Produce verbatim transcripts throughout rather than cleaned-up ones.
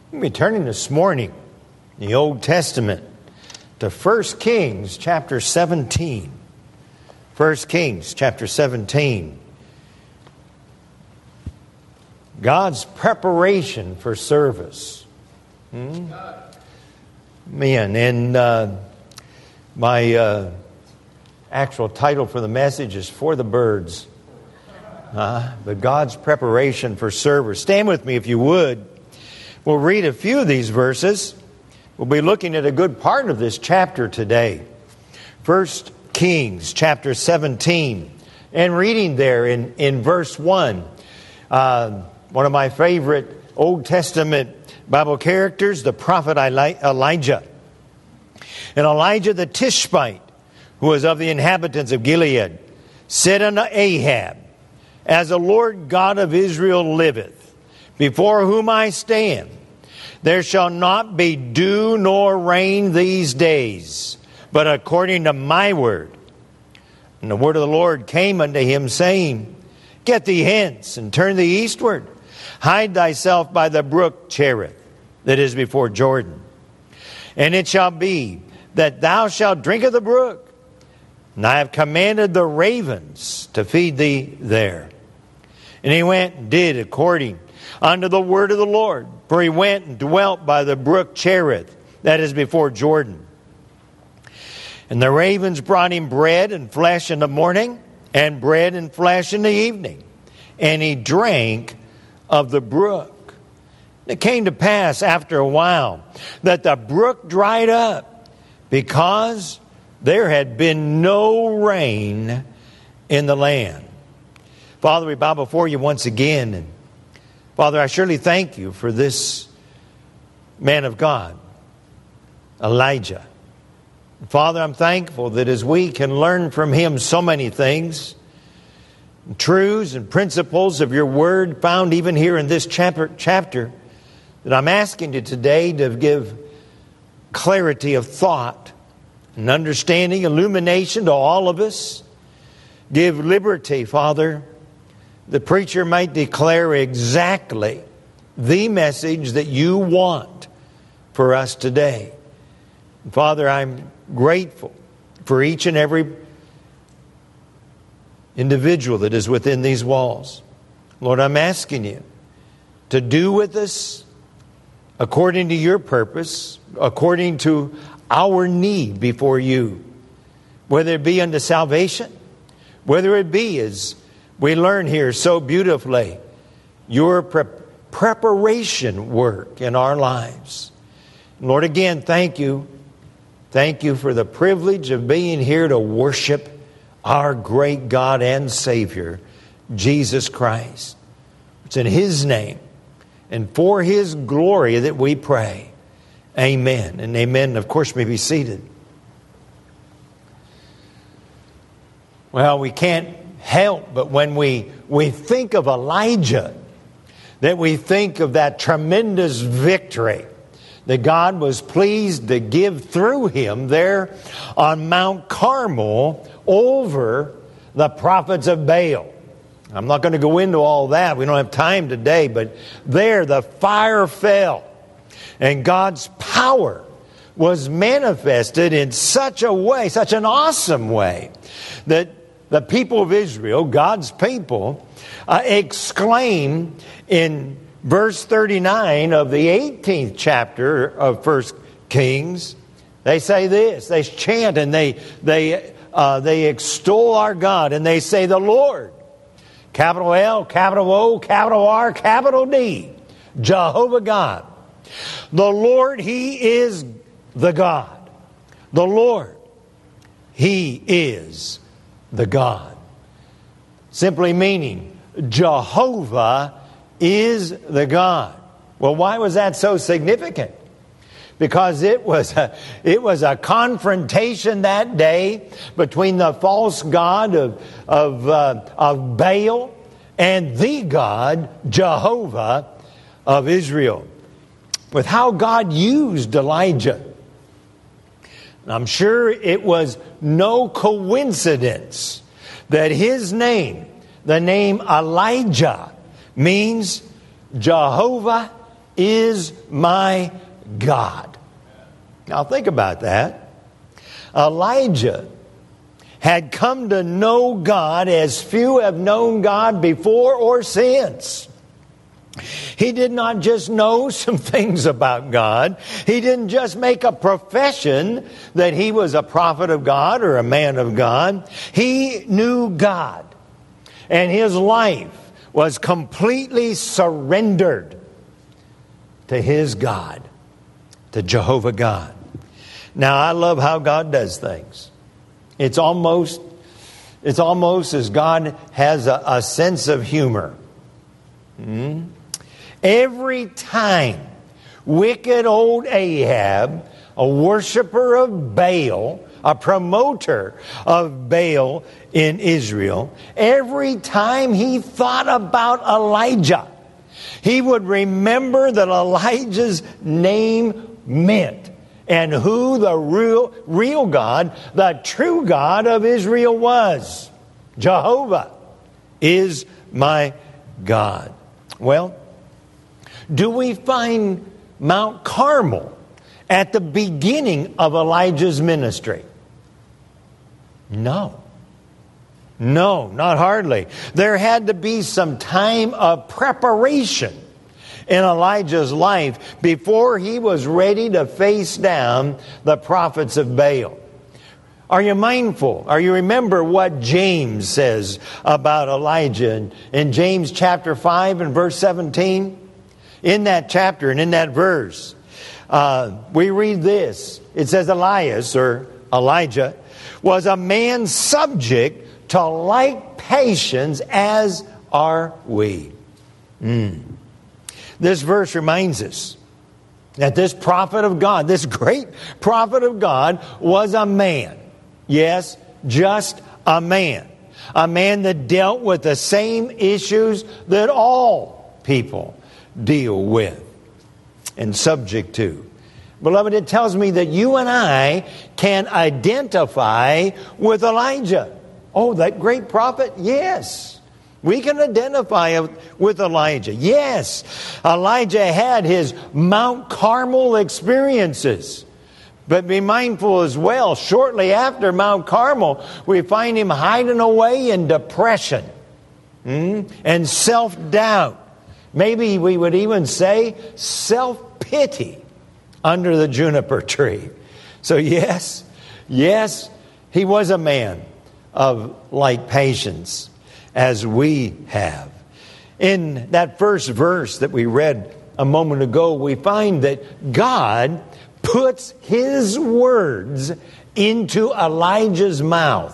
We'll be turning this morning in the Old Testament to First Kings chapter seventeen. First Kings chapter seventeen. God's preparation for service. Hmm? Man, and uh, my uh, actual title for the message is For the Birds. Uh, but God's preparation for service. Stand with me if you would. We'll read a few of these verses. We'll be looking at a good part of this chapter today. First Kings chapter seventeen. And reading there in, in verse one. Uh, one of my favorite Old Testament Bible characters, the prophet Elijah. And Elijah the Tishbite, who was of the inhabitants of Gilead, said unto Ahab, As the Lord God of Israel liveth, before whom I stand, there shall not be dew nor rain these days, but according to my word. And the word of the Lord came unto him, saying, Get thee hence, and turn thee eastward. Hide thyself by the brook Cherith, that is before Jordan. And it shall be that thou shalt drink of the brook, and I have commanded the ravens to feed thee there. And he went and did according unto the word of the Lord. For he went and dwelt by the brook Cherith, that is before Jordan. And the ravens brought him bread and flesh in the morning, and bread and flesh in the evening. And he drank of the brook. It came to pass after a while that the brook dried up, because there had been no rain in the land. Father, we bow before you once again. And Father, I surely thank you for this man of God, Elijah. Father, I'm thankful that as we can learn from him so many things, truths and principles of your word found even here in this chapter, chapter, that I'm asking you today to give clarity of thought and understanding, illumination to all of us. Give liberty, Father. The preacher might declare exactly the message that you want for us today. Father, I'm grateful for each and every individual that is within these walls. Lord, I'm asking you to do with us according to your purpose, according to our need before you, whether it be unto salvation, whether it be as we learn here so beautifully, your pre- preparation work in our lives. Lord, again, thank you. Thank you for the privilege of being here to worship our great God and Savior, Jesus Christ. It's in His name and for His glory that we pray. Amen and amen. Of course, may be seated. Well, we can't help but when we, we think of Elijah, that we think of that tremendous victory that God was pleased to give through him there on Mount Carmel over the prophets of Baal. I'm not going to go into all that. We don't have time today, but there the fire fell and God's power was manifested in such a way, such an awesome way, that the people of Israel, God's people, uh, exclaim in verse thirty-nine of the eighteenth chapter of First Kings. They say this, they chant and they they uh, they extol our God, and they say the Lord, capital L, capital O, capital R, capital D, Jehovah God. The Lord, He is the God. The Lord, He is the God. Simply meaning Jehovah is the God. Well, why was that so significant? Because it was a, it was a confrontation that day between the false god of of, uh, of Baal and the God, Jehovah of Israel. With how God used Elijah. And I'm sure it was no coincidence that his name, the name Elijah, means Jehovah is my God. Now think about that. Elijah had come to know God as few have known God before or since. He did not just know some things about God. He didn't just make a profession that he was a prophet of God or a man of God. He knew God. And his life was completely surrendered to his God, to Jehovah God. Now, I love how God does things. It's almost, it's almost as God has a, a sense of humor. Hmm? Every time wicked old Ahab, a worshiper of Baal, a promoter of Baal in Israel, every time he thought about Elijah, he would remember that Elijah's name meant and who the real, real God, the true God of Israel was. Jehovah is my God. Well, do we find Mount Carmel at the beginning of Elijah's ministry? No. No, not hardly. There had to be some time of preparation in Elijah's life before he was ready to face down the prophets of Baal. Are you mindful? Are you remember what James says about Elijah in, in James chapter five and verse seventeen? In that chapter and in that verse, uh, we read this. It says Elias, or Elijah, was a man subject to like passions as are we. Mm. This verse reminds us that this prophet of God, this great prophet of God, was a man. Yes, just a man. A man that dealt with the same issues that all people deal with and subject to. Beloved, it tells me that you and I can identify with Elijah. Oh, that great prophet? Yes. We can identify with Elijah. Yes. Elijah had his Mount Carmel experiences. But be mindful as well, shortly after Mount Carmel, we find him hiding away in depression hmm, and self-doubt. Maybe we would even say self-pity under the juniper tree. So yes, yes, he was a man of like patience as we have. In that first verse that we read a moment ago, we find that God puts his words into Elijah's mouth.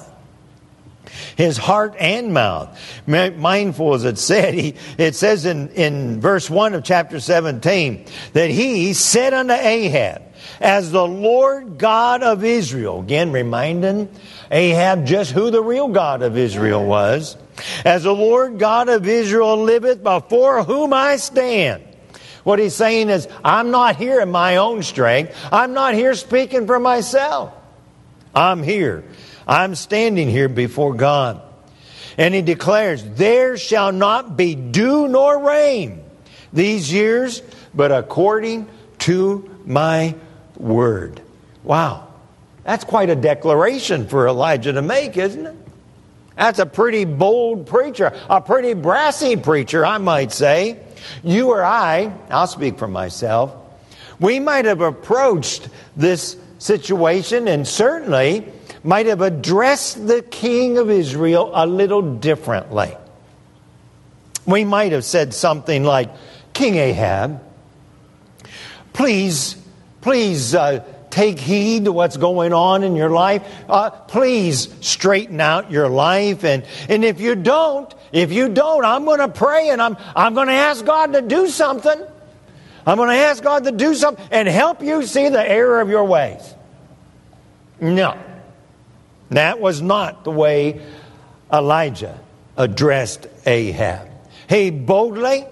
His heart and mouth. Mindful, as it said, he, it says in, in verse one of chapter seventeen that he said unto Ahab, as the Lord God of Israel, again reminding Ahab just who the real God of Israel was, as the Lord God of Israel liveth, before whom I stand. What he's saying is, I'm not here in my own strength. I'm not here speaking for myself. I'm here. I'm standing here before God. And he declares, there shall not be dew nor rain these years, but according to my word. Wow. That's quite a declaration for Elijah to make, isn't it? That's a pretty bold preacher, a pretty brassy preacher, I might say. You or I, I'll speak for myself, we might have approached this situation and certainly might have addressed the king of Israel a little differently. We might have said something like, King Ahab, please, please uh, take heed to what's going on in your life. Uh, please straighten out your life. And, and if you don't, if you don't, I'm going to pray and I'm, I'm going to ask God to do something. I'm going to ask God to do something and help you see the error of your ways. No. That was not the way Elijah addressed Ahab. He boldly,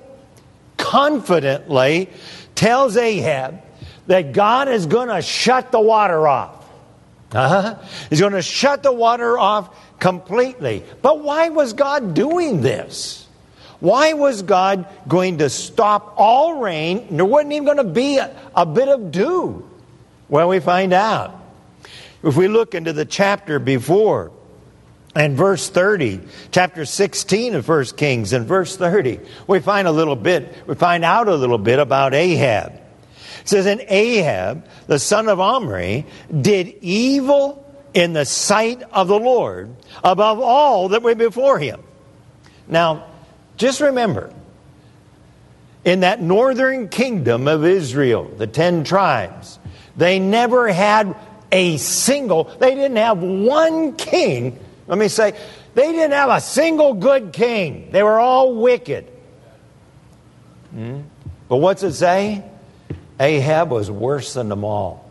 confidently tells Ahab that God is going to shut the water off. Uh-huh. He's going to shut the water off completely. But why was God doing this? Why was God going to stop all rain? There wasn't even going to be a, a bit of dew. Well, we find out. If we look into the chapter before, and verse thirty, chapter sixteen of First Kings, and verse thirty, we find a little bit, we find out a little bit about Ahab. It says, and Ahab, the son of Omri, did evil in the sight of the Lord above all that were before him. Now, just remember, in that northern kingdom of Israel, the ten tribes, they never had a single, they didn't have one king. Let me say, they didn't have a single good king. They were all wicked. Hmm? But what's it say? Ahab was worse than them all.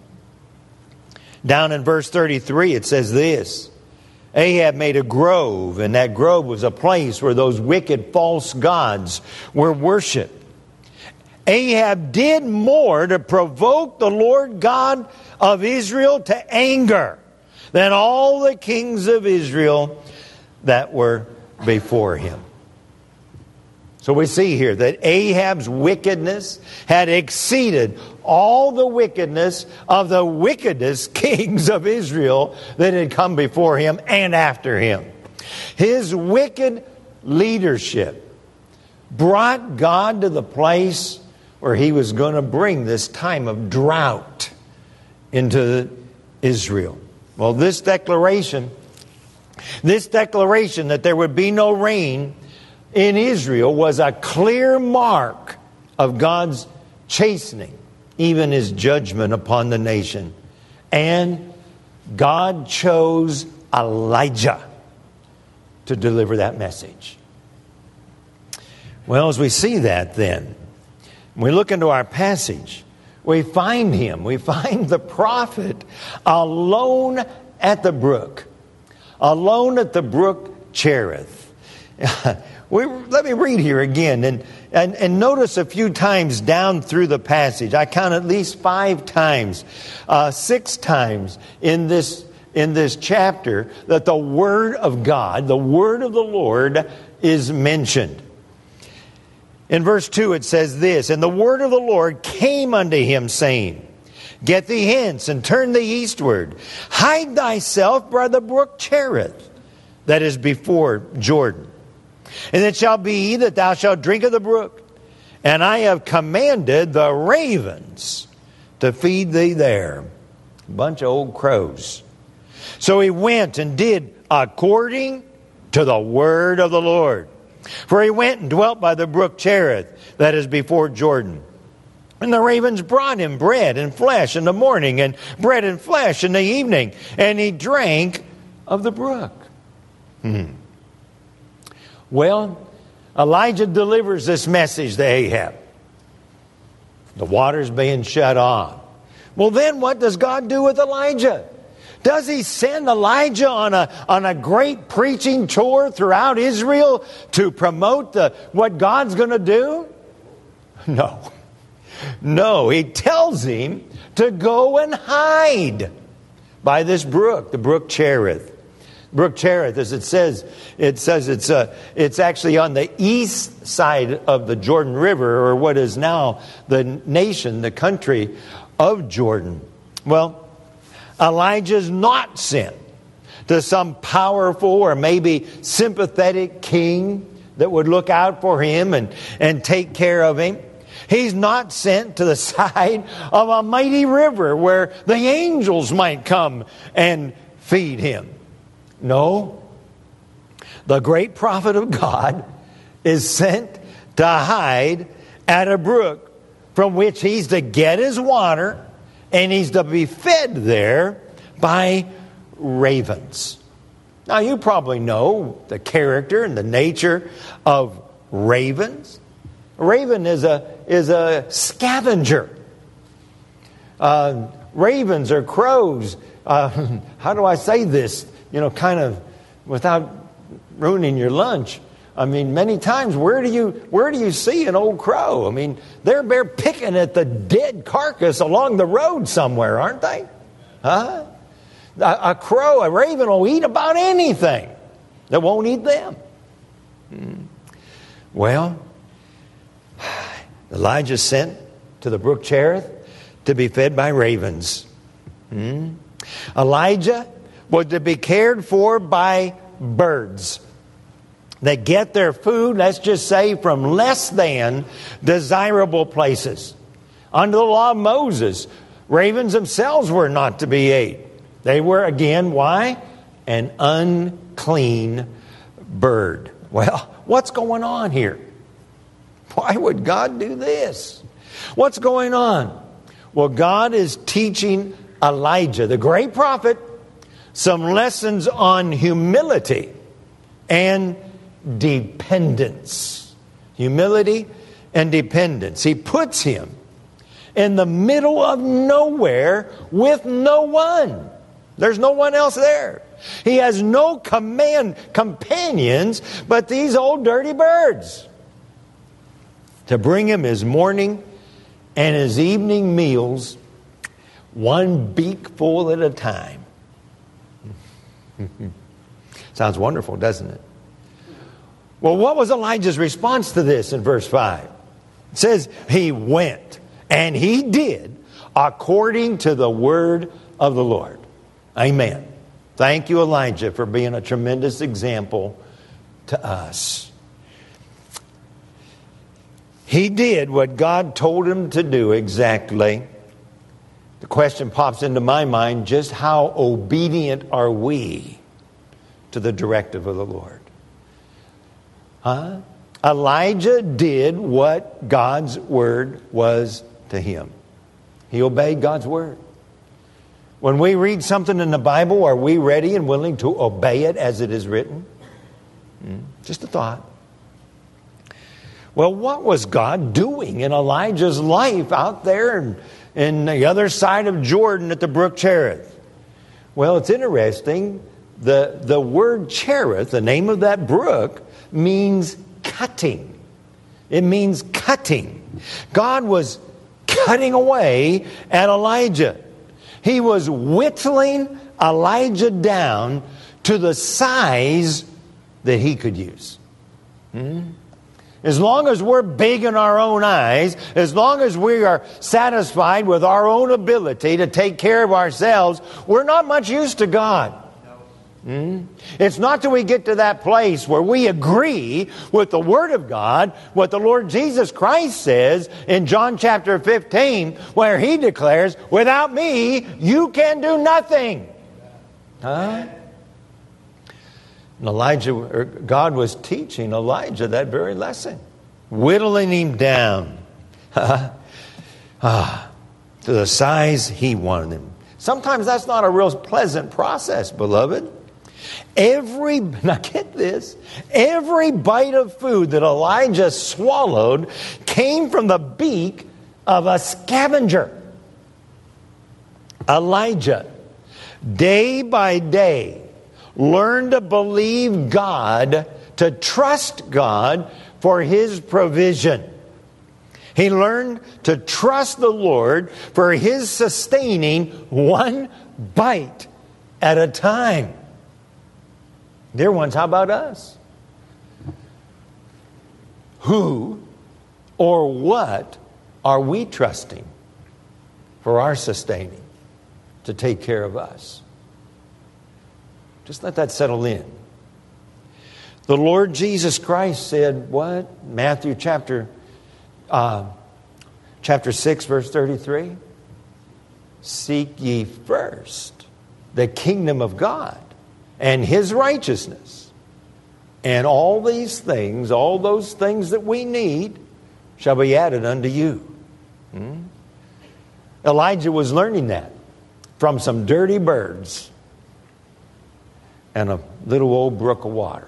Down in verse thirty-three, it says this. Ahab made a grove, and that grove was a place where those wicked false gods were worshipped. Ahab did more to provoke the Lord God of Israel to anger than all the kings of Israel that were before him. So we see here that Ahab's wickedness had exceeded all the wickedness of the wickedest kings of Israel that had come before him and after him. His wicked leadership brought God to the place where he was going to bring this time of drought into Israel. Well, this declaration, this declaration that there would be no rain in Israel was a clear mark of God's chastening, even his judgment upon the nation. And God chose Elijah to deliver that message. Well, as we see that then, when we look into our passage, we find him, we find the prophet alone at the brook, alone at the brook Cherith. We, let me read here again and, and, and notice a few times down through the passage. I count at least five times, uh, six times in this, in this chapter that the Word of God, the Word of the Lord is mentioned. In verse two it says this, and the word of the Lord came unto him, saying, get thee hence and turn thee eastward. Hide thyself by the brook Cherith, that is before Jordan. And it shall be that thou shalt drink of the brook, and I have commanded the ravens to feed thee there. A bunch of old crows. So he went and did according to the word of the Lord. For he went and dwelt by the brook Cherith, that is before Jordan. And the ravens brought him bread and flesh in the morning, and bread and flesh in the evening, and he drank of the brook. Hmm. Well, Elijah delivers this message to Ahab. The water's being shut off. Well, then what does God do with Elijah? Does he send Elijah on a, on a great preaching tour throughout Israel to promote the, what God's going to do? No. No, he tells him to go and hide by this brook, the brook Cherith. Brook Cherith, as it says, it says it's uh, it's actually on the east side of the Jordan River, or what is now the nation, the country of Jordan. Well, Elijah's not sent to some powerful or maybe sympathetic king that would look out for him and, and take care of him. He's not sent to the side of a mighty river where the angels might come and feed him. No, the great prophet of God is sent to hide at a brook from which he's to get his water, and he's to be fed there by ravens. Now, you probably know the character and the nature of ravens. A raven is a, is a scavenger. Uh, ravens or crows, uh, how do I say this? You know, kind of without ruining your lunch. I mean, many times, where do you where do you see an old crow? I mean, they're they're picking at the dead carcass along the road somewhere, aren't they? Huh? A, a crow, a raven will eat about anything that won't eat them. Hmm. Well, Elijah sent to the brook Cherith to be fed by ravens. Hmm? Elijah was to be cared for by birds. They get their food, let's just say, from less than desirable places. Under the law of Moses, ravens themselves were not to be ate. They were, again, why? An unclean bird. Well, what's going on here? Why would God do this? What's going on? Well, God is teaching Elijah, the great prophet, some lessons on humility and dependence. Humility and dependence. He puts him in the middle of nowhere with no one. There's no one else there. He has no command companions but these old dirty birds to bring him his morning and his evening meals, one beakful at a time. Sounds wonderful, doesn't it? Well, what was Elijah's response to this in verse five? It says, he went and he did according to the word of the Lord. Amen. Thank you, Elijah, for being a tremendous example to us. He did what God told him to do exactly. The question pops into my mind, just how obedient are we to the directive of the Lord? Huh? Elijah did what God's word was to him. He obeyed God's word. When we read something in the Bible, are we ready and willing to obey it as it is written? Hmm? Just a thought. Well, what was God doing in Elijah's life out there in, in the other side of Jordan at the brook Cherith? Well, it's interesting. The, the word Cherith, the name of that brook, means cutting. It means cutting. God was cutting away at Elijah. He was whittling Elijah down to the size that he could use. Hmm? As long as we're big in our own eyes, as long as we are satisfied with our own ability to take care of ourselves, we're not much use to God. Hmm? It's not till we get to that place where we agree with the Word of God, what the Lord Jesus Christ says in John chapter fifteen, where He declares, without me, you can do nothing. Huh? And Elijah, or God was teaching Elijah that very lesson, whittling him down ah, to the size he wanted him. Sometimes that's not a real pleasant process, beloved. Every, now get this, every bite of food that Elijah swallowed came from the beak of a scavenger. Elijah, day by day, learned to believe God, to trust God for His provision. He learned to trust the Lord for His sustaining one bite at a time. Dear ones, how about us? Who or what are we trusting for our sustaining to take care of us? Just let that settle in. The Lord Jesus Christ said, what? Matthew chapter, uh, chapter six, verse thirty-three. Seek ye first the kingdom of God and His righteousness. And all these things, all those things that we need, shall be added unto you. Hmm? Elijah was learning that from some dirty birds and a little old brook of water.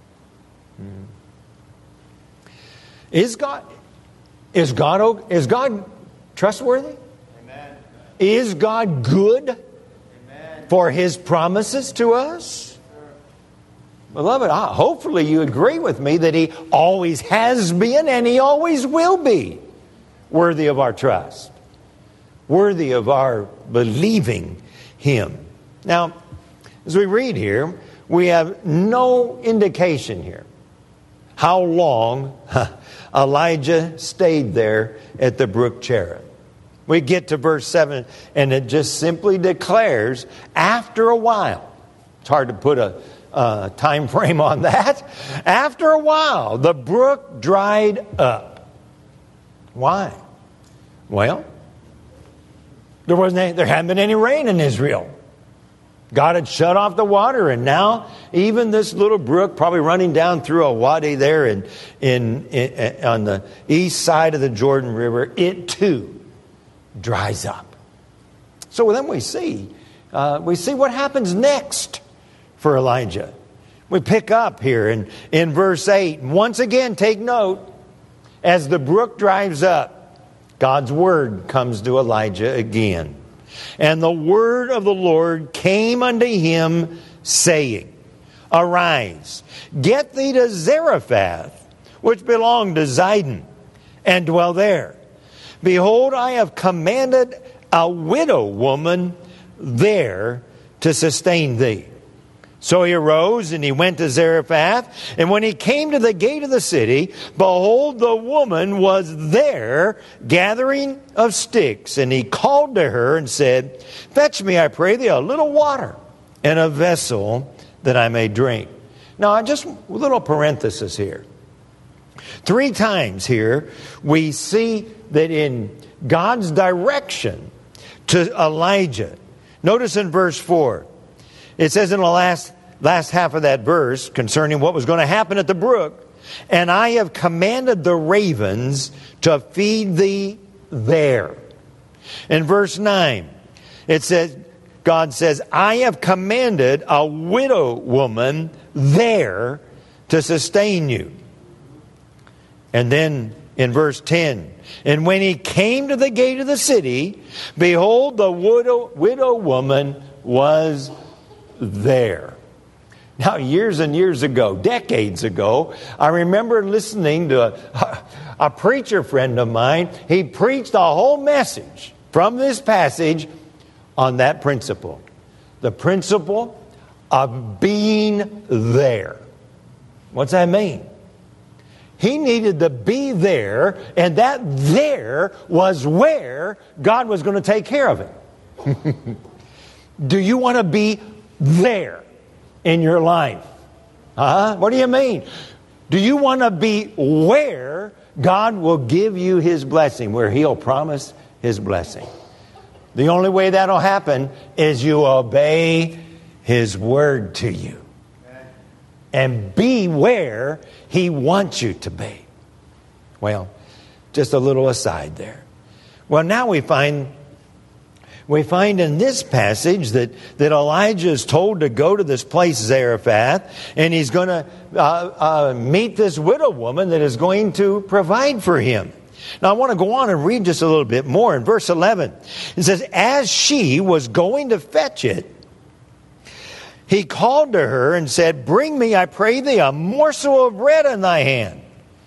Hmm. Is God, is God, is God trustworthy? Amen. Is God good? Amen. For His promises to us? Beloved, hopefully you agree with me that He always has been and He always will be worthy of our trust, worthy of our believing Him. Now, as we read here, we have no indication here how long Elijah stayed there at the brook Cherith. We get to verse seven, and it just simply declares, after a while. It's hard to put a, a time frame on that. After a while, the brook dried up. Why? Well, there wasn't any, there hadn't been any rain in Israel. God had shut off the water, and now even this little brook, probably running down through a wadi there in, in, in on the east side of the Jordan River, it too dries up. So then we see, uh, we see what happens next for Elijah. We pick up here in, in verse eight. And once again, take note, as the brook dries up, God's word comes to Elijah again. And the word of the Lord came unto him, saying, Arise, get thee to Zarephath, which belonged to Zidon, and dwell there. Behold, I have commanded a widow woman there to sustain thee. So he arose and he went to Zarephath. And when he came to the gate of the city, behold, the woman was there gathering of sticks. And he called to her and said, Fetch me, I pray thee, a little water in a vessel that I may drink. Now, just a little parenthesis here. Three times here we see that in God's direction to Elijah. Notice in verse four. It says in the last, last half of that verse concerning what was going to happen at the brook, and I have commanded the ravens to feed thee there. In verse nine, it says, God says, I have commanded a widow woman there to sustain you. And then in verse ten, and when he came to the gate of the city, behold, the widow, widow woman was there. Now, years and years ago, decades ago, I remember listening to a, a preacher friend of mine. He preached a whole message from this passage on that principle. The principle of being there. What's that mean? He needed to be there, and that there was where God was going to take care of him. Do you want to be there in your life? Huh? What do you mean? Do you want to be where God will give you his blessing, where he'll promise his blessing? The only way that'll happen is you obey his word to you. And be where he wants you to be. Well, just a little aside there. Well, now we find we find in this passage that, that Elijah is told to go to this place, Zarephath, and he's going to uh, uh, meet this widow woman that is going to provide for him. Now, I want to go on and read just a little bit more. In verse eleven, it says, as she was going to fetch it, he called to her and said, Bring me, I pray thee, a morsel of bread in thy hand.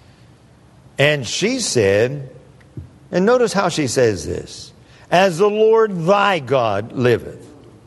And she said, and notice how she says this, As the Lord thy God liveth,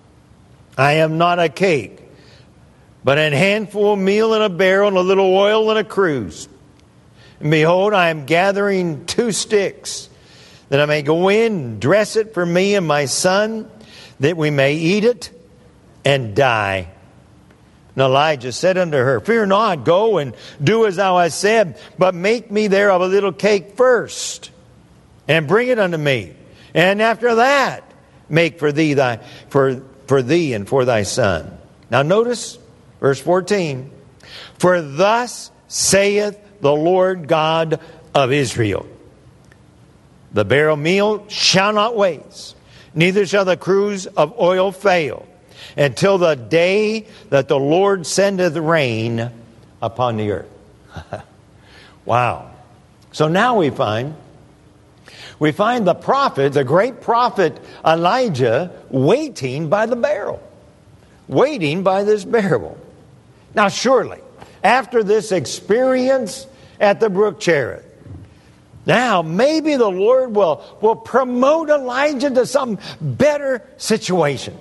I am not a cake, but an handful of meal in a barrel, and a little oil in a cruse. And behold, I am gathering two sticks, that I may go in and dress it for me and my son, that we may eat it and die. And Elijah said unto her, Fear not, go and do as thou hast said, but make me there of a little cake first, and bring it unto me. And after that, make for thee thy for, for thee and for thy son. Now notice verse fourteen. For thus saith the Lord God of Israel, the barrel meal shall not waste, neither shall the cruse of oil fail, until the day that the Lord sendeth rain upon the earth. Wow. So now we find, we find the prophet, the great prophet Elijah, waiting by the barrel. Waiting by this barrel. Now surely, after this experience at the brook Cherith, now maybe the Lord will, will promote Elijah to some better situation.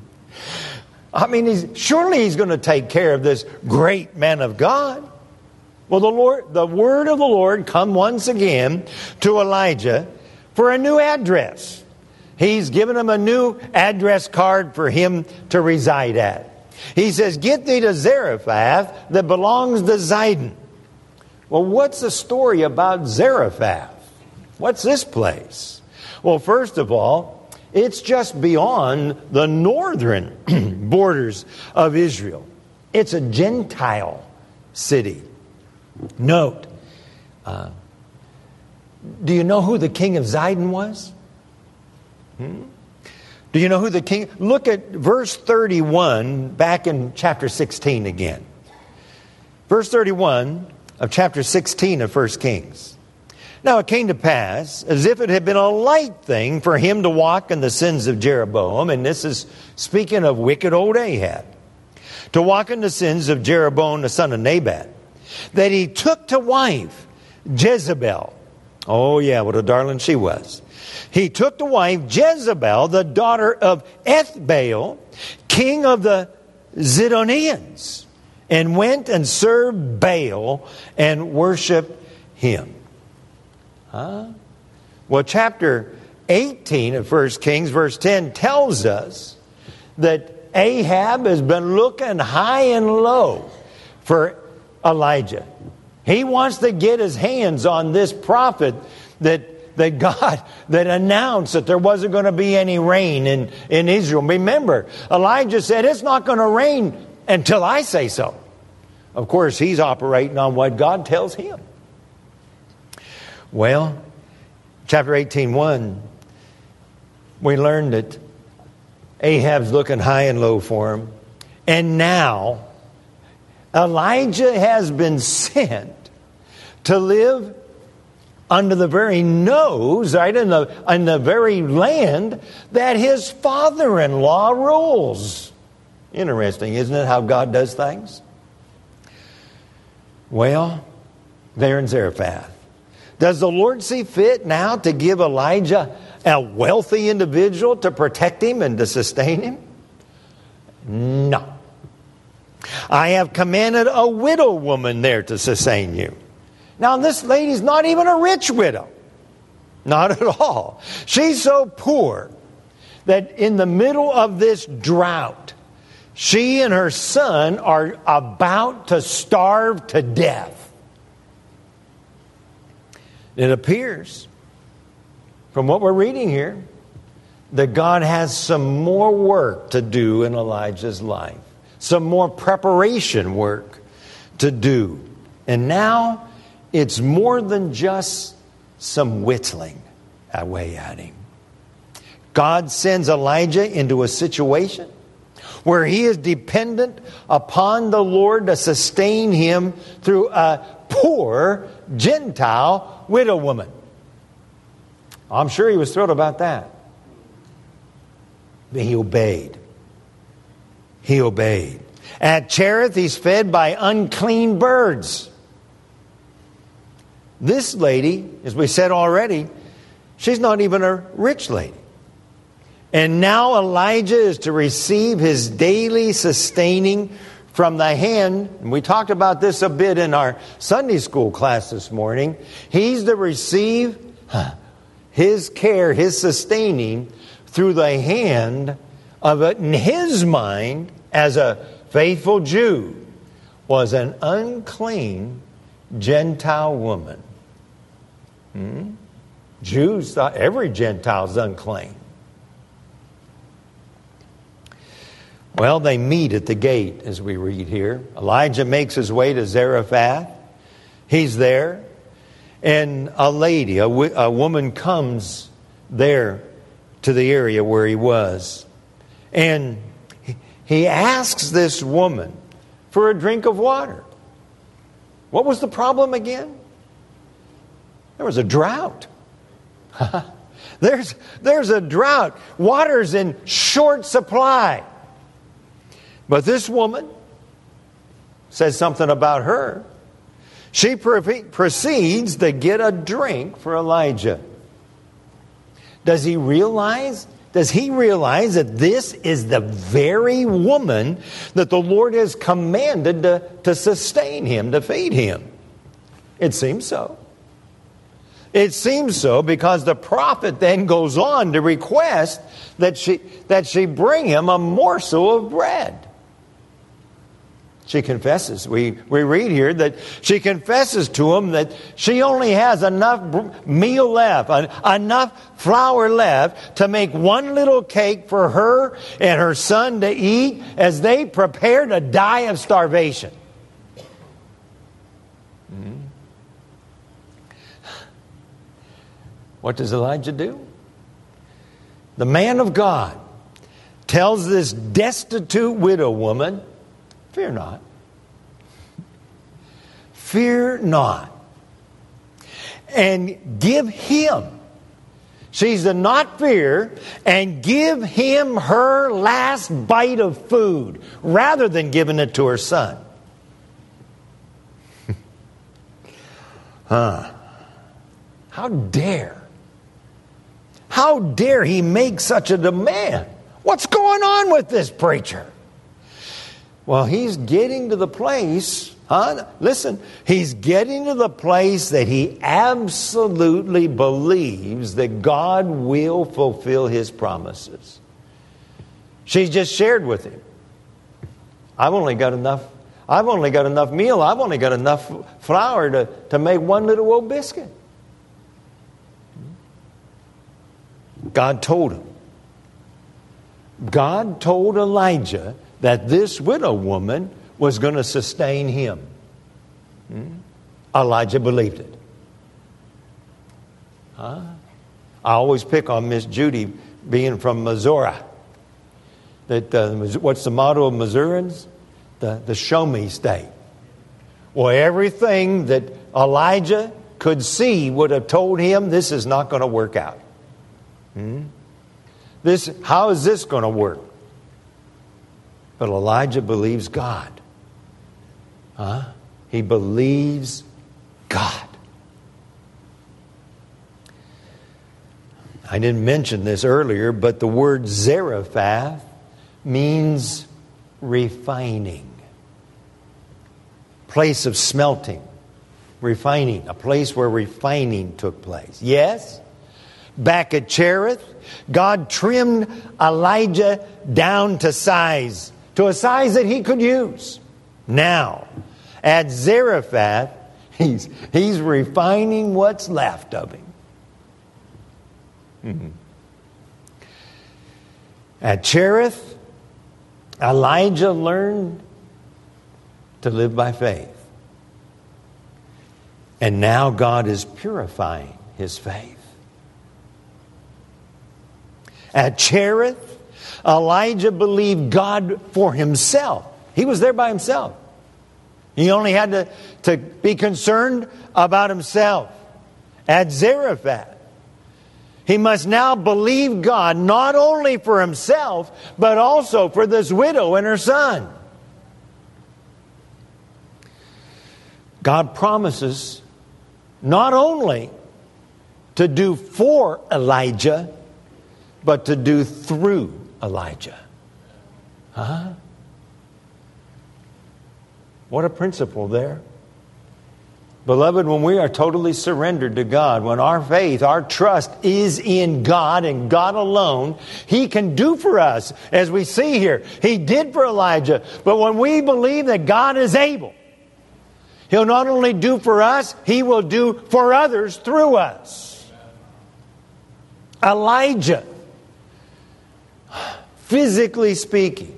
I mean, he's, surely he's going to take care of this great man of God. Well, the Lord, the word of the Lord come once again to Elijah for a new address. He's given him a new address card for him to reside at. He says, get thee to Zarephath that belongs to Zidon. Well, what's the story about Zarephath? What's this place? Well, first of all, it's just beyond the northern borders of Israel. It's a Gentile city. Note, uh, do you know who the king of Zidon was? Hmm? Do you know who the king? Look at verse thirty-one back in chapter sixteen again. Verse thirty-one of chapter sixteen of First Kings. Now it came to pass, as if it had been a light thing for him to walk in the sins of Jeroboam, and this is speaking of wicked old Ahab, to walk in the sins of Jeroboam the son of Nebat, that he took to wife Jezebel. Oh yeah, what a darling she was. He took to wife Jezebel, the daughter of Ethbaal, king of the Zidonians, and went and served Baal and worshiped him. Huh? Well, chapter eighteen of First Kings, verse ten, tells us that Ahab has been looking high and low for Elijah. He wants to get his hands on this prophet that that God, that announced that there wasn't going to be any rain in, in Israel. Remember, Elijah said, it's not going to rain until I say so. Of course, he's operating on what God tells him. Well, chapter eighteen, one, we learned that Ahab's looking high and low for him. And now, Elijah has been sent to live under the very nose, right, in the, in the very land that his father-in-law rules. Interesting, isn't it, how God does things? Well, there in Zarephath. Does the Lord see fit now to give Elijah a wealthy individual to protect him and to sustain him? No. I have commanded a widow woman there to sustain you. Now, this lady's not even a rich widow. Not at all. She's so poor that in the middle of this drought, she and her son are about to starve to death. It appears, from what we're reading here, that God has some more work to do in Elijah's life. Some more preparation work to do. And now, it's more than just some whittling away at him. God sends Elijah into a situation where he is dependent upon the Lord to sustain him through a poor Gentile widow woman. I'm sure he was thrilled about that. But he obeyed. He obeyed. At Cherith, he's fed by unclean birds. This lady, as we said already, she's not even a rich lady. And now Elijah is to receive his daily sustaining from the hand, and we talked about this a bit in our Sunday school class this morning. He's to receive his care, his sustaining through the hand of it, in his mind, as a faithful Jew, was an unclean Gentile woman. Hmm? Jews thought every Gentile's unclean. Well, they meet at the gate, as we read here. Elijah makes his way to Zarephath. He's there. And a lady, a, w- a woman comes there to the area where he was. And he, he asks this woman for a drink of water. What was the problem again? There was a drought. there's, there's a drought. Water's in short supply. But this woman says something about her. She pre- proceeds to get a drink for Elijah. Does he realize? Does he realize that this is the very woman that the Lord has commanded to, to sustain him, to feed him? It seems so. It seems so because the prophet then goes on to request that she, that she bring him a morsel of bread. She confesses. We, we read here that she confesses to him that she only has enough meal left, enough flour left to make one little cake for her and her son to eat as they prepare to die of starvation. Mm-hmm. What does Elijah do? The man of God tells this destitute widow woman, fear not. Fear not. And give him. She's to not fear and give him her last bite of food rather than giving it to her son. huh. How dare. How dare he make such a demand? What's going on with this preacher? Well, he's getting to the place, huh? Listen, he's getting to the place that he absolutely believes that God will fulfill his promises. She's just shared with him. I've only got enough, I've only got enough meal, I've only got enough flour to, to make one little old biscuit. God told him. God told Elijah that this widow woman was going to sustain him. Hmm? Elijah believed it. Huh? I always pick on Miss Judy being from Missouri. That uh, what's the motto of Missourians? The, the show me state. Well, everything that Elijah could see would have told him this is not going to work out. Hmm? This, how is this going to work? But Elijah believes God. Huh? He believes God. I didn't mention this earlier, but the word Zarephath means refining. Place of smelting. Refining. A place where refining took place. Yes? Back at Cherith, God trimmed Elijah down to size, to a size that he could use. Now, at Zarephath, he's, he's refining what's left of him. Mm-hmm. At Cherith, Elijah learned to live by faith. And now God is purifying his faith. At Cherith, Elijah believed God for himself. He was there by himself. He only had to, to be concerned about himself. At Zarephath, he must now believe God not only for himself, but also for this widow and her son. God promises not only to do for Elijah, but to do through Elijah. Huh? What a principle there. Beloved, when we are totally surrendered to God, when our faith, our trust is in God and God alone, He can do for us, as we see here. He did for Elijah. But when we believe that God is able, He'll not only do for us, He will do for others through us. Elijah, physically speaking,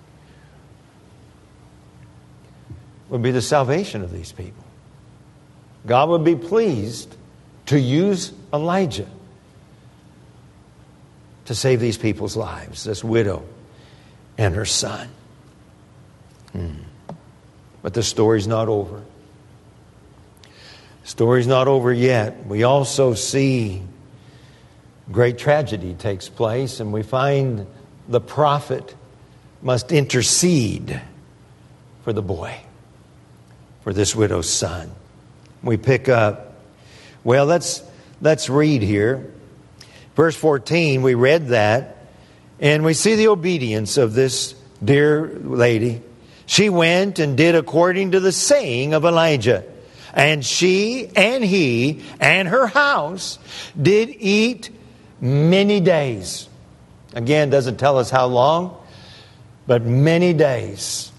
would be the salvation of these people. God would be pleased to use Elijah to save these people's lives, this widow and her son. Hmm. But the story's not over. The story's not over yet. We also see great tragedy takes place, and we find the prophet must intercede for the boy, for this widow's son. We pick up, well, let's let's read here. Verse fourteen, we read that, and we see the obedience of this dear lady. She went and did according to the saying of Elijah. And she and he and her house did eat many days. Again, doesn't tell us how long, but many days.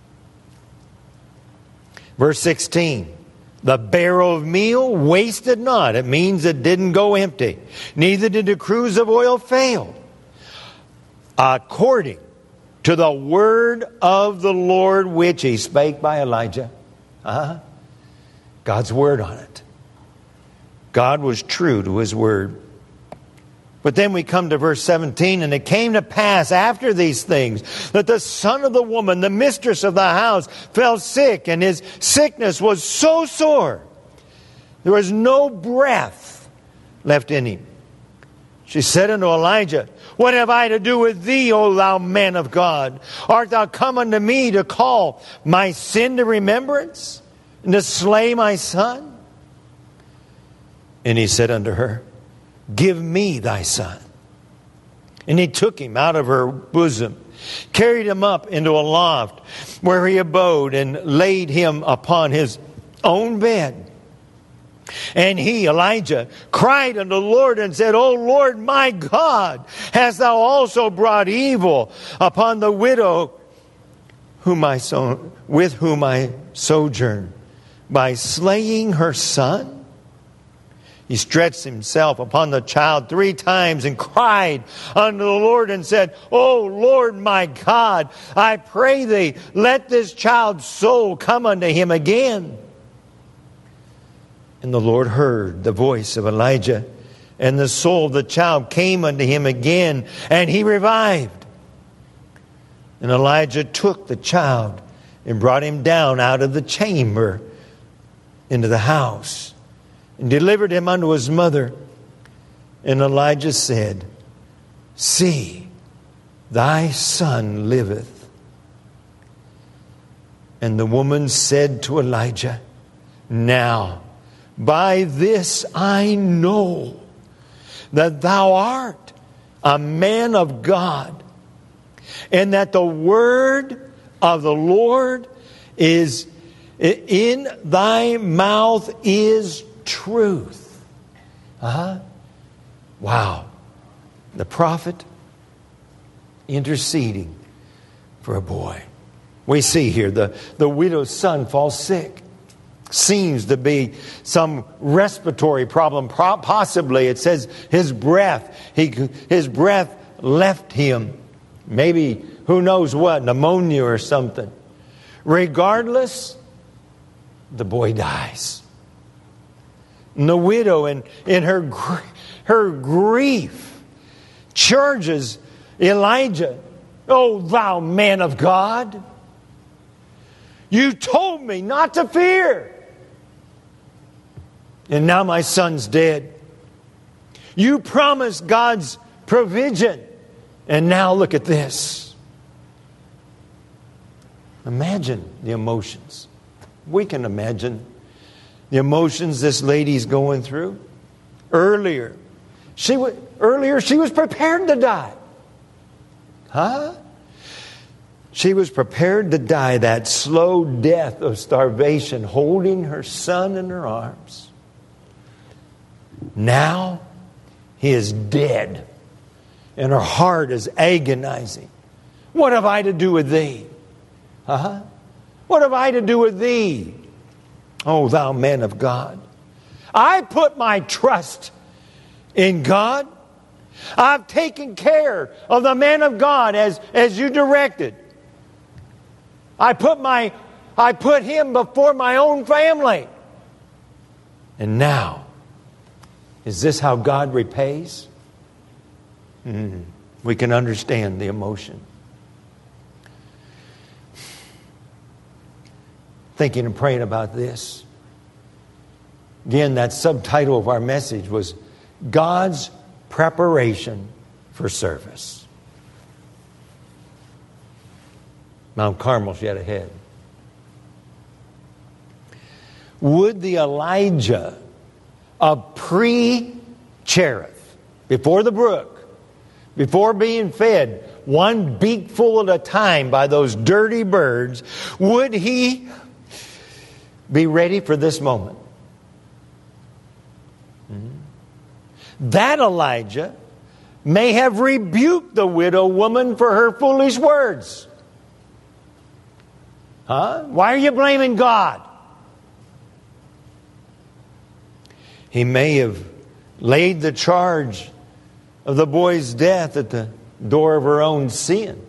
Verse sixteen. The barrel of meal wasted not. It means it didn't go empty. Neither did the cruse of oil fail. According to the word of the Lord which he spake by Elijah. Uh-huh. God's word on it. God was true to his word. But then we come to verse seventeen. And it came to pass after these things that the son of the woman, the mistress of the house, fell sick. And his sickness was so sore, there was no breath left in him. She said unto Elijah, What have I to do with thee, O thou man of God? Art thou come unto me to call my sin to remembrance, and to slay my son? And he said unto her, Give me thy son. And he took him out of her bosom, carried him up into a loft where he abode, and laid him upon his own bed. And he, Elijah, cried unto the Lord and said, O Lord my God, hast thou also brought evil upon the widow whom I so, with whom I sojourn, by slaying her son? He stretched himself upon the child three times and cried unto the Lord and said, O Lord my God, I pray thee, let this child's soul come unto him again. And the Lord heard the voice of Elijah, and the soul of the child came unto him again, and he revived. And Elijah took the child and brought him down out of the chamber into the house, and delivered him unto his mother. And Elijah said, See, thy son liveth. And the woman said to Elijah, Now, by this I know that thou art a man of God, and that the word of the Lord is in thy mouth is truth. Uh-huh. Wow. The prophet interceding for a boy. We see here the, the widow's son falls sick. Seems to be some respiratory problem. Possibly, it says his breath, he, his breath left him. Maybe, who knows what, pneumonia or something. Regardless, the boy dies. And the widow, in, in her, her grief, charges Elijah, O thou man of God, you told me not to fear. And now my son's dead. You promised God's provision. And now look at this. Imagine the emotions. We can imagine the emotions this lady's going through. Earlier, she was, earlier she was prepared to die. Huh? She was prepared to die that slow death of starvation, holding her son in her arms. Now, he is dead, and her heart is agonizing. What have I to do with thee? Huh? What have I to do with thee, O thou man of God? I put my trust in God. I've taken care of the man of God as, as you directed. I put my I put him before my own family. And now, is this how God repays? Mm, we can understand the emotion. Thinking and praying about this. Again, that subtitle of our message was God's Preparation for Service. Mount Carmel's yet ahead. Would the Elijah of pre-Cherith, before the brook, before being fed one beakful at a time by those dirty birds, would he Be ready for this moment. That Elijah may have rebuked the widow woman for her foolish words. Huh? Why are you blaming God? He may have laid the charge of the boy's death at the door of her own sin.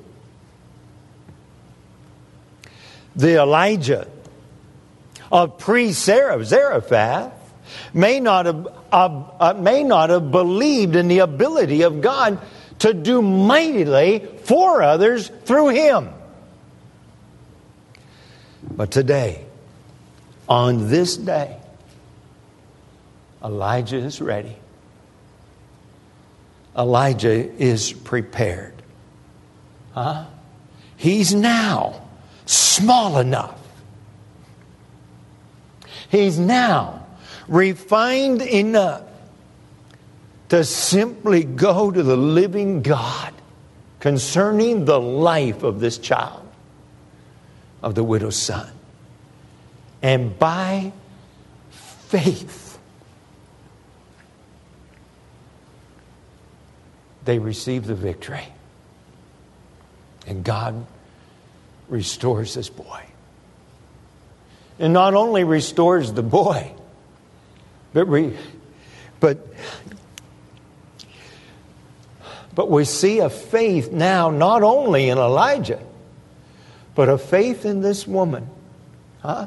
The Elijah of pre-Zarephath may not have uh, uh, may not have believed in the ability of God to do mightily for others through him. But today, on this day, Elijah is ready. Elijah is prepared. Huh? He's now small enough. He's now refined enough to simply go to the living God concerning the life of this child, of the widow's son. And by faith, they receive the victory. And God restores this boy. And not only restores the boy, but re, but but we see a faith now not only in Elijah, but a faith in this woman. Huh?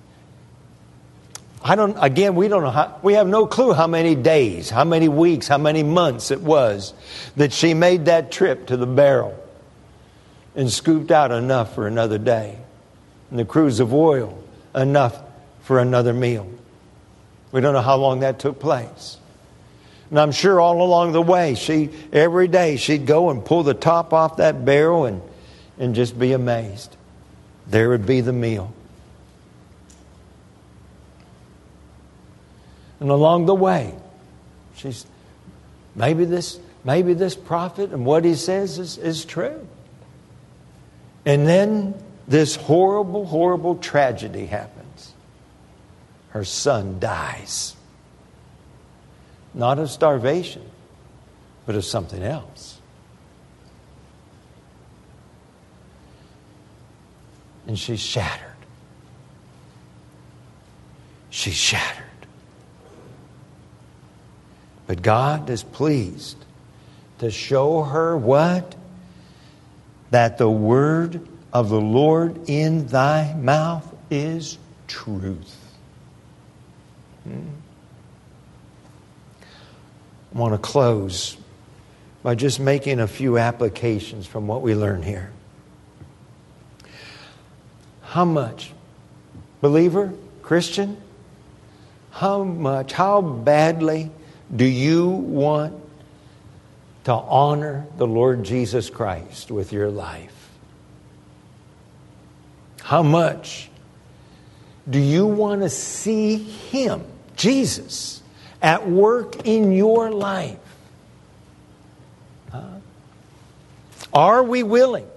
I don't, again, we don't know how, we have no clue how many days, how many weeks, how many months it was that she made that trip to the barrel and scooped out enough for another day. And the cruse of oil, enough for another meal. We don't know how long that took place. And I'm sure all along the way, she every day she'd go and pull the top off that barrel and, and just be amazed. There would be the meal. And along the way, she's maybe this maybe this prophet and what he says is, is true. And then this horrible, horrible tragedy happens. Her son dies. Not of starvation, but of something else. And she's shattered. She's shattered. But God is pleased to show her what? That the word of the Lord in thy mouth is truth. Hmm. I want to close by just making a few applications from what we learn here. How much, believer, Christian, how much, how badly do you want to honor the Lord Jesus Christ with your life? How much do you want to see Him, Jesus, at work in your life? Huh? Are we willing?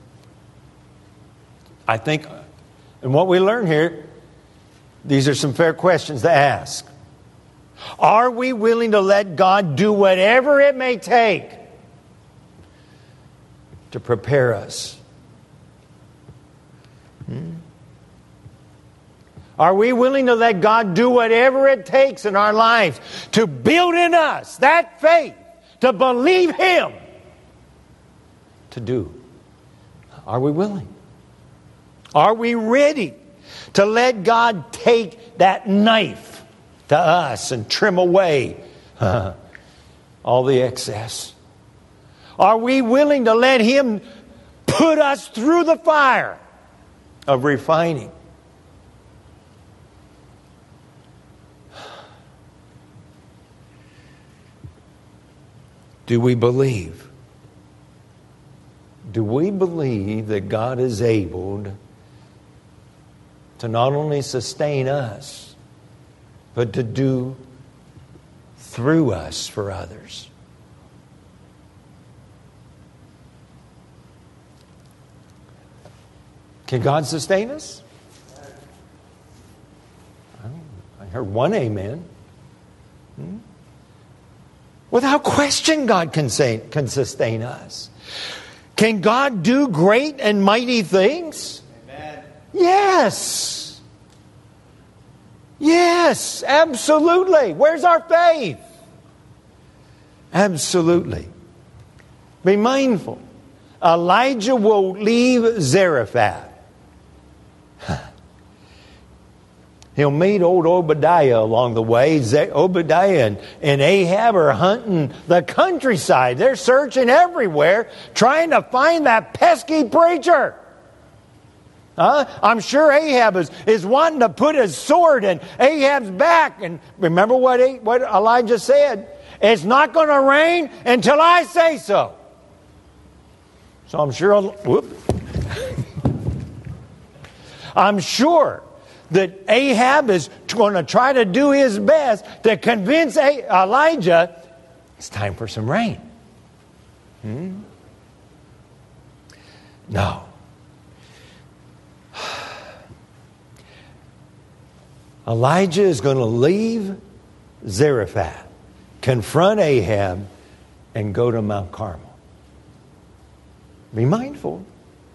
I think, and what we learn here, these are some fair questions to ask. Are we willing to let God do whatever it may take to prepare us? Hmm? Are we willing to let God do whatever it takes in our lives to build in us that faith, to believe Him, to do? Are we willing? Are we ready to let God take that knife to us and trim away uh, all the excess? Are we willing to let Him put us through the fire of refining? Do we believe? Do we believe that God is able to not only sustain us, but to do through us for others? Can God sustain us? heard one amen. Hmm? Without question, God can, say, can sustain us. Can God do great and mighty things? Amen. Yes. Yes, absolutely. Where's our faith? Absolutely. Be mindful. Elijah will leave Zarephath. He'll meet old Obadiah along the way. Obadiah and, and Ahab are hunting the countryside. They're searching everywhere, trying to find that pesky preacher. Huh? I'm sure Ahab is, is wanting to put his sword in Ahab's back. And remember what, what Elijah said? It's not going to rain until I say so. So I'm sure... Whoop. I'm sure that Ahab is going to try to do his best to convince Elijah it's time for some rain. Hmm? No. Elijah is going to leave Zarephath, confront Ahab, and go to Mount Carmel. Be mindful.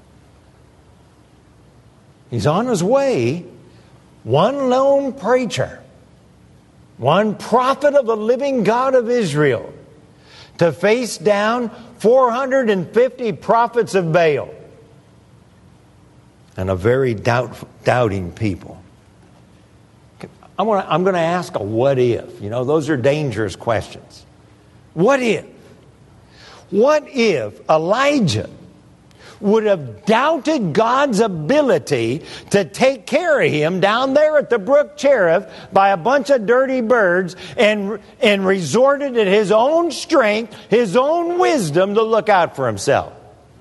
He's on his way. One lone preacher, one prophet of the living God of Israel, to face down four hundred fifty prophets of Baal and a very doubt, doubting people. I want to, I'm going to ask a what if. You know, those are dangerous questions. What if? What if Elijah would have doubted God's ability to take care of him down there at the brook Cherith by a bunch of dirty birds and, and resorted to his own strength, his own wisdom to look out for himself?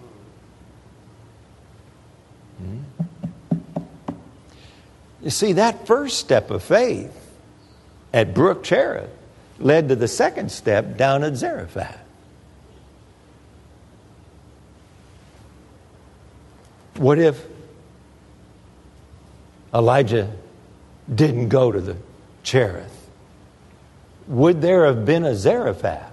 Hmm? You see, that first step of faith at brook Cherith led to the second step down at Zarephath. What if Elijah didn't go to the Cherith? Would there have been a Zarephath?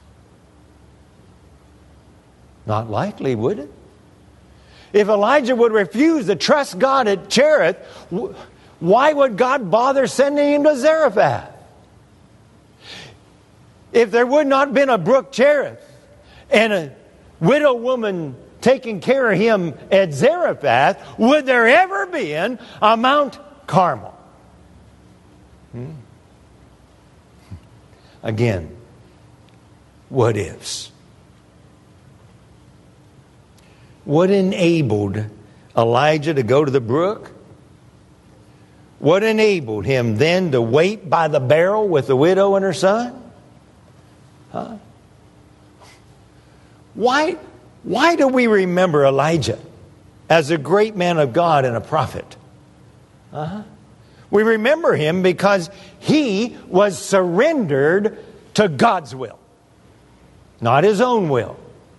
Not likely, would it? If Elijah would refuse to trust God at Cherith, why would God bother sending him to Zarephath? If there would not have been a brook Cherith and a widow woman taking care of him at Zarephath, would there ever been a Mount Carmel? Hmm? Again, what ifs? What enabled Elijah to go to the brook? What enabled him then to wait by the barrel with the widow and her son? Huh? Why? Why do we remember Elijah as a great man of God and a prophet? Uh-huh. We remember him because he was surrendered to God's will, not his own will.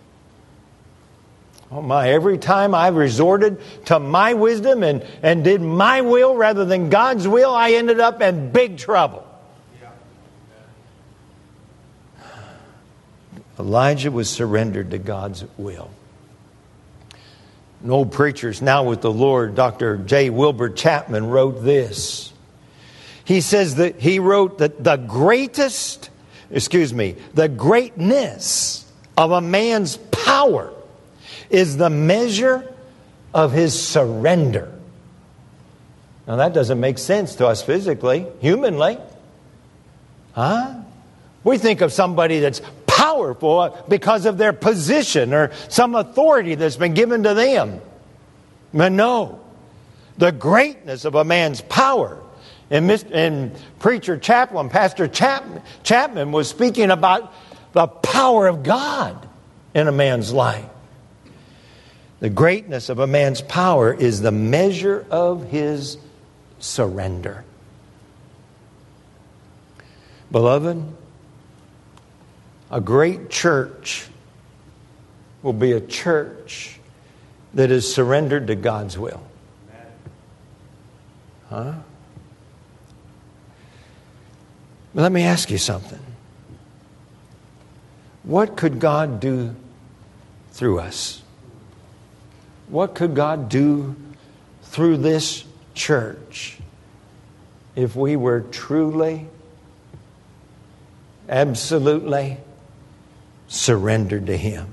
Oh my, every time I resorted to my wisdom and, and did my will rather than God's will, I ended up in big trouble. Elijah was surrendered to God's will. An old preacher now with the Lord, Doctor J. Wilbur Chapman, wrote this. He says that he wrote that the greatest, excuse me, the greatness of a man's power is the measure of his surrender. Now that doesn't make sense to us physically, humanly. Huh? We think of somebody that's powerful because of their position or some authority that's been given to them. But no, the greatness of a man's power. And, and Preacher Chaplain, Pastor Chapman, Chapman was speaking about the power of God in a man's life. The greatness of a man's power is the measure of his surrender. Beloved, a great church will be a church that is surrendered to God's will. Huh? But let me ask you something. What could God do through us? What could God do through this church if we were truly, absolutely surrendered to Him?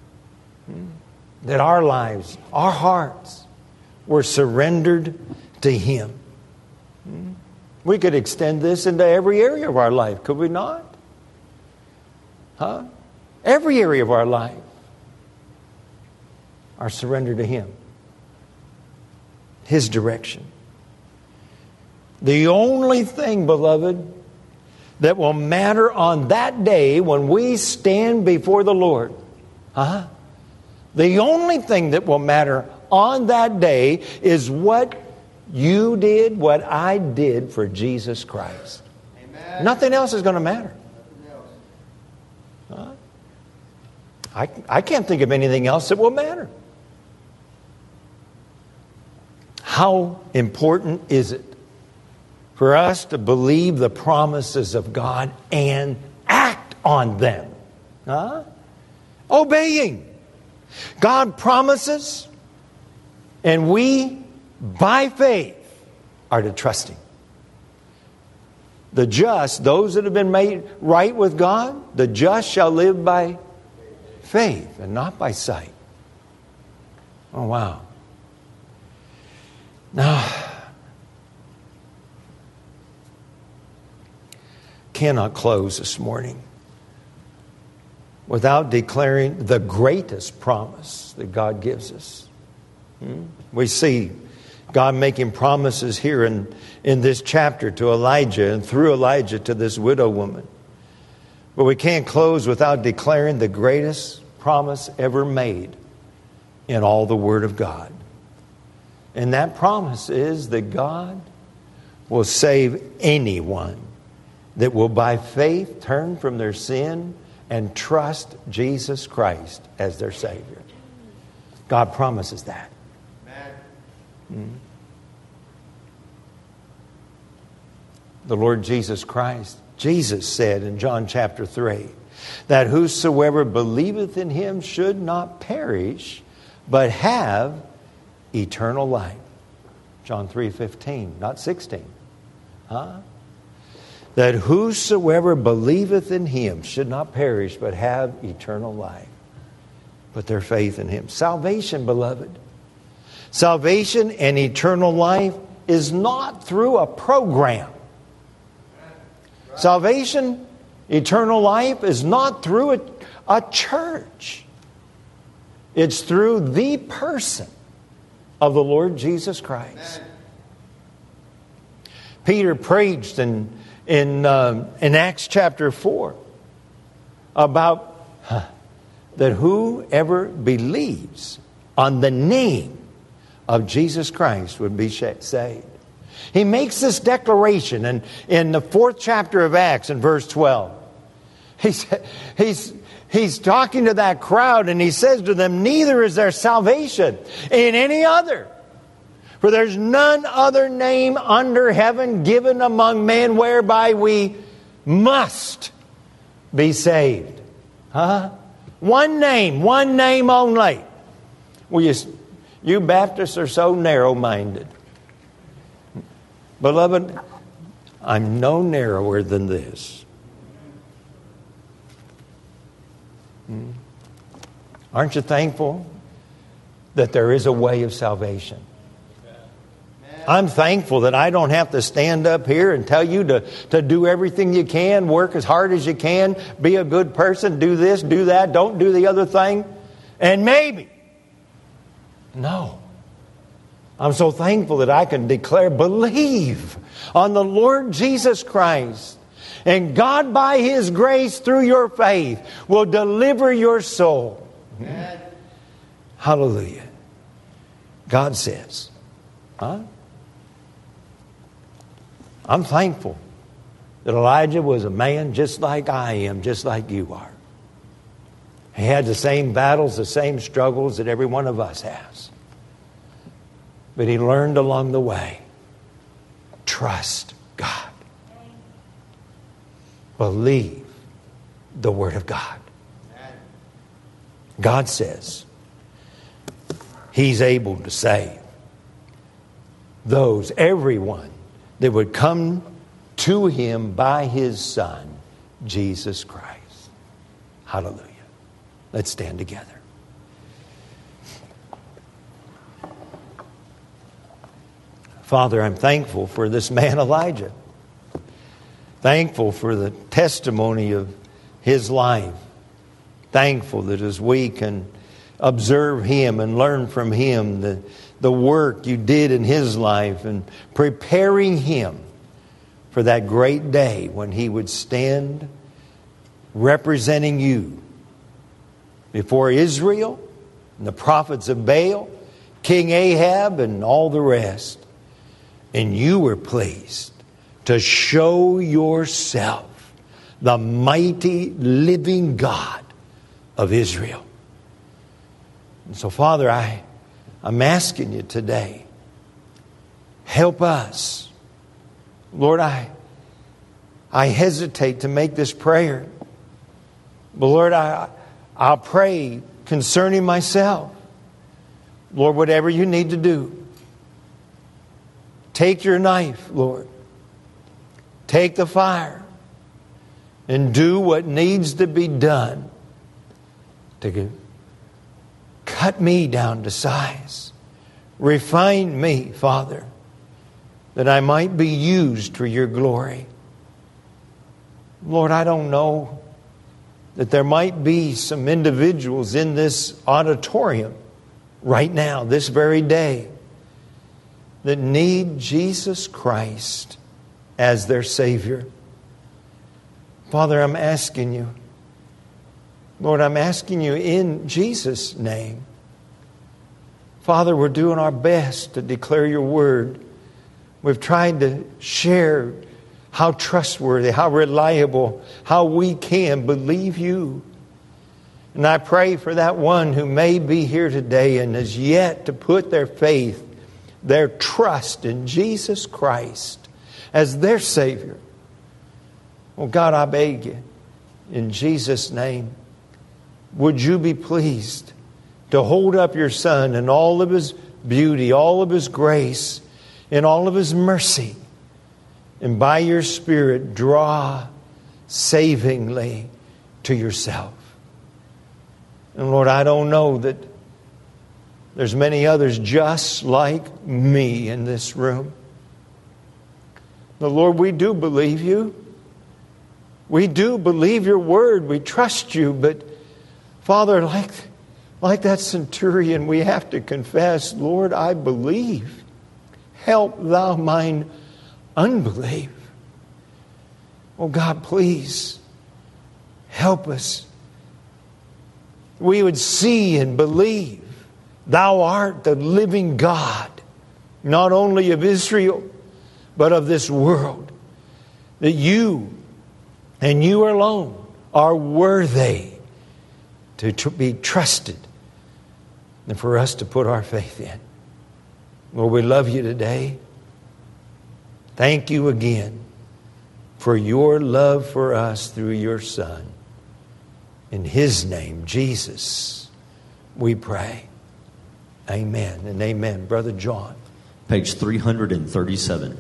That our lives, our hearts were surrendered to Him. We could extend this into every area of our life, could we not? Huh? Every area of our life. Our surrender to Him. His direction. The only thing, beloved, that will matter on that day when we stand before the Lord, huh? The only thing that will matter on that day is what you did, what I did for Jesus Christ. Amen. Nothing else is going to matter. Huh? I, I can't think of anything else that will matter. How important is it for us to believe the promises of God and act on them? Huh? Obeying. God promises, and we, by faith, are to trust Him. The just, those that have been made right with God, the just shall live by faith and not by sight. Oh, wow. Now, cannot close this morning without declaring the greatest promise that God gives us. Hmm? We see God making promises here in, in this chapter to Elijah and through Elijah to this widow woman. But we can't close without declaring the greatest promise ever made in all the Word of God. And that promise is that God will save anyone that will by faith turn from their sin and trust Jesus Christ as their Savior. God promises that. Mm. The Lord Jesus Christ, Jesus said in John chapter three, that whosoever believeth in Him should not perish, but have eternal life. John three fifteen, not sixteen. Huh? That whosoever believeth in Him should not perish, but have eternal life. Put their faith in Him. Salvation, beloved. Salvation and eternal life is not through a program. Salvation, eternal life is not through a, a church. It's through the person of the Lord Jesus Christ. Peter preached in, in, uh, in Acts chapter four about huh, that whoever believes on the name of Jesus Christ would be saved. He makes this declaration in, in the fourth chapter of Acts in verse twelve. He's, he's, he's talking to that crowd and he says to them, neither is there salvation in any other. For there's none other name under heaven given among men whereby we must be saved. Huh? One name, one name only. Well, you, you Baptists are so narrow-minded. Beloved, I'm no narrower than this. Hmm? Aren't you thankful that there is a way of salvation? I'm thankful that I don't have to stand up here and tell you to, to do everything you can, work as hard as you can, be a good person, do this, do that, don't do the other thing, and maybe. No. I'm so thankful that I can declare, believe on the Lord Jesus Christ. And God, by His grace, through your faith, will deliver your soul. Amen. Hallelujah. God says, huh? I'm thankful that Elijah was a man just like I am, just like you are. He had the same battles, the same struggles that every one of us has. But he learned along the way, trust God. believe the Word of God. God says He's able to save those, everyone that would come to Him by His Son, Jesus Christ. Hallelujah. Let's stand together. Father, I'm thankful for this man Elijah. Thankful for the testimony of his life. Thankful that as we can observe him and learn from him the, the work you did in his life and preparing him for that great day when he would stand representing you before Israel and the prophets of Baal, King Ahab and all the rest. And you were pleased to show yourself the mighty living God of Israel. And so, Father, I, I'm asking you today, help us. Lord, I, I hesitate to make this prayer. But Lord, I, I'll pray concerning myself. Lord, whatever you need to do. Take your knife, Lord. Take the fire and do what needs to be done to cut me down to size. Refine me, Father, that I might be used for your glory. Lord, I don't know that there might be some individuals in this auditorium right now, this very day, that need Jesus Christ as their Savior. Father, I'm asking you, Lord, I'm asking you in Jesus' name. Father, we're doing our best to declare your word. We've tried to share how trustworthy, how reliable, how we can believe you. And I pray for that one who may be here today and has yet to put their faith, their trust in Jesus Christ as their Savior. Oh God, I beg you, in Jesus' name, would you be pleased to hold up your Son in all of His beauty, all of His grace, in all of His mercy, and by your Spirit draw savingly to yourself. And Lord, I don't know that there's many others just like me in this room. But Lord, we do believe you. We do believe your word. We trust you. But Father, like, like that centurion, we have to confess, Lord, I believe. Help thou mine unbelief. Oh God, please help us. We would see and believe thou art the living God, not only of Israel, but of this world. That you and you alone are worthy to tr- be trusted and for us to put our faith in. Lord, we love you today. Thank you again for your love for us through your Son. In His name, Jesus, we pray. Amen and amen. Brother John. Page three hundred thirty-seven.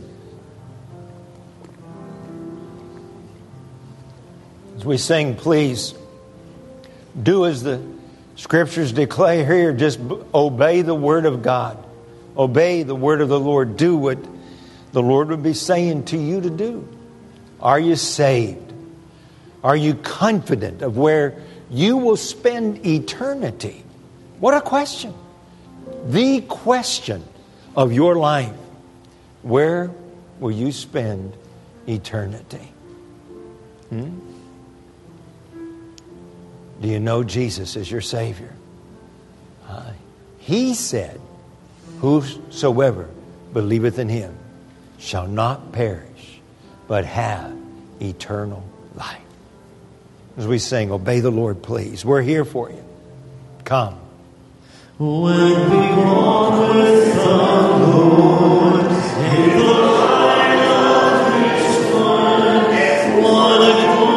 As we sing, please do as the Scriptures declare here. Just obey the Word of God. Obey the Word of the Lord. Do what the Lord would be saying to you to do. Are you saved? Are you confident of where you will spend eternity? What a question. The question of your life. Where will you spend eternity? Hmm? Do you know Jesus as your Savior? Uh, he said, whosoever believeth in Him shall not perish, but have eternal life. As we sing, obey the Lord, please. We're here for you. Come. When we walk with the Lord in the light of His Son, what a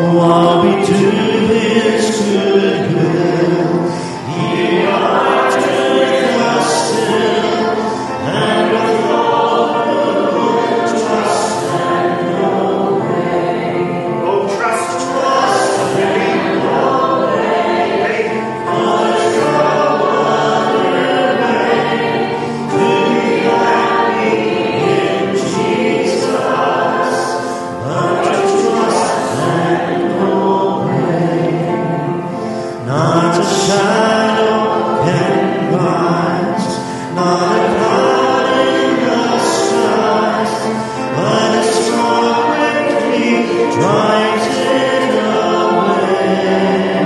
while we do His good will, He uttereth us still, and with all who trust and obey. Oh, trust, Trust and obey, for there's no other way to be happy in Jesus, but to trust and obey. Not a shadow can rise, not a cloud in the skies, but a storm quickly drives it away.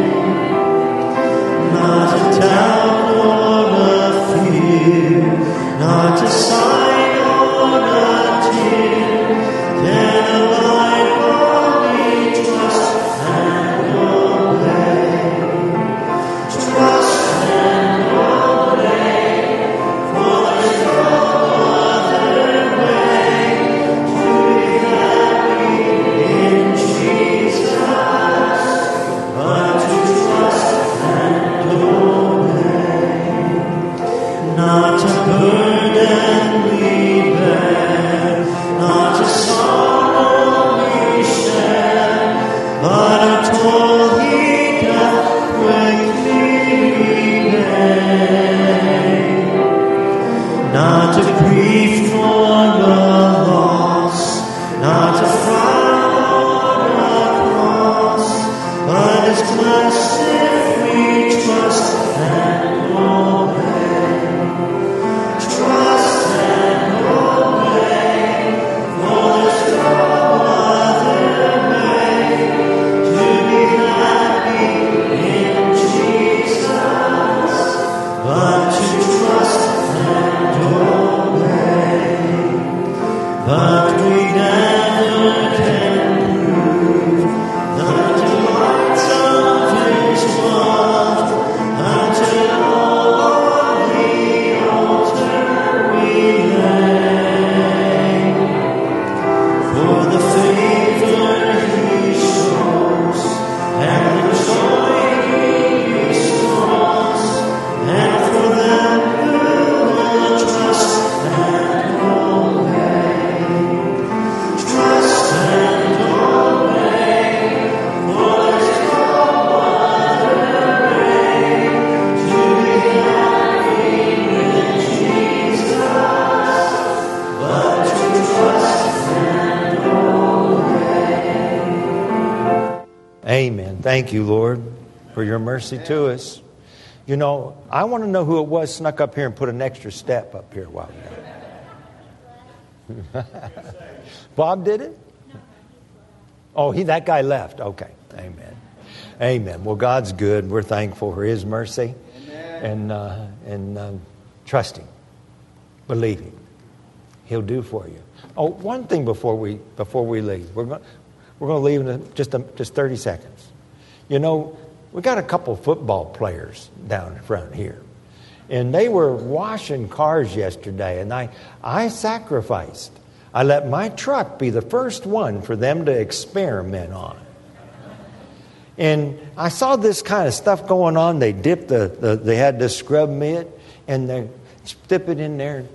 Not a doubt or a fear, not a sign or a tear, can abide while we trust and obey. Trust and obey, for there's no other way to be happy in Jesus, but to trust and obey. Not a burden we bear, not a sorrow we share, but a toll He doth quickly repay. Not a grief nor a loss, not a frown or a cross, but is blessed if we trust and obey. Trust and obey, for there's no other way to be happy in Jesus, but to trust and obey. But we never can prove the delights of His love until all on the altar we lay. For the favor He shows and the joy He restores, and for them who will trust and obey. Trust and obey, for there's no other way to be happy in Jesus, but to trust and obey. Amen. Thank you, Lord, for your mercy to us. You know, I want to know who it was snuck up here and put an extra step up here a while ago. Bob did it? Oh, he that guy left. Okay. Amen. Amen. Well, God's good. We're thankful for His mercy. And uh, and um, trust Him. Believe Him. He'll do for you. Oh, one thing before we before we leave. We're going we're going to leave in a, just a, just thirty seconds. You know, we got a couple football players down in front here. And they were washing cars yesterday, and I I sacrificed. I let my truck be the first one for them to experiment on. And I saw this kind of stuff going on. They dipped the, the they had this scrub mitt, and they dip it in there.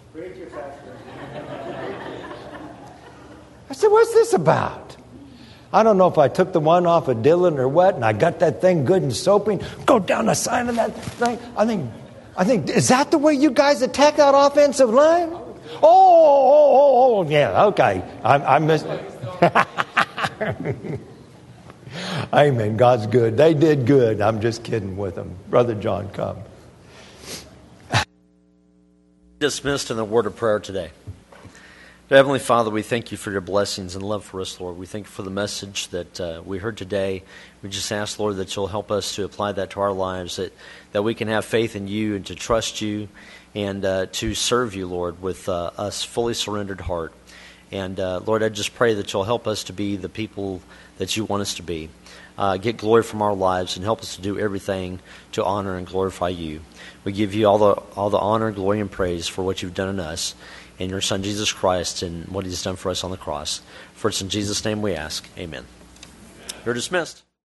I said, what's this about? I don't know if I took the one off of Dylan or what, and I got that thing good and soaping. Go down the side of that thing. I think, I think, is that the way you guys attack that offensive line? Oh, oh, oh, oh yeah, okay. I, I missed. Amen. God's good. They did good. I'm just kidding with them. Brother John, come. Dismissed in the word of prayer today. Heavenly Father, we thank you for your blessings and love for us, Lord. We thank you for the message that uh, we heard today. We just ask, Lord, that you'll help us to apply that to our lives, that, that we can have faith in you and to trust you and uh, to serve you, Lord, with uh, us fully surrendered heart. And, uh, Lord, I just pray that you'll help us to be the people that you want us to be. Uh, get glory from our lives and help us to do everything to honor and glorify you. We give you all the all the honor, glory, and praise for what you've done in us, in your Son Jesus Christ and what he's done for us on the cross. For it's in Jesus' name we ask. Amen. You're dismissed.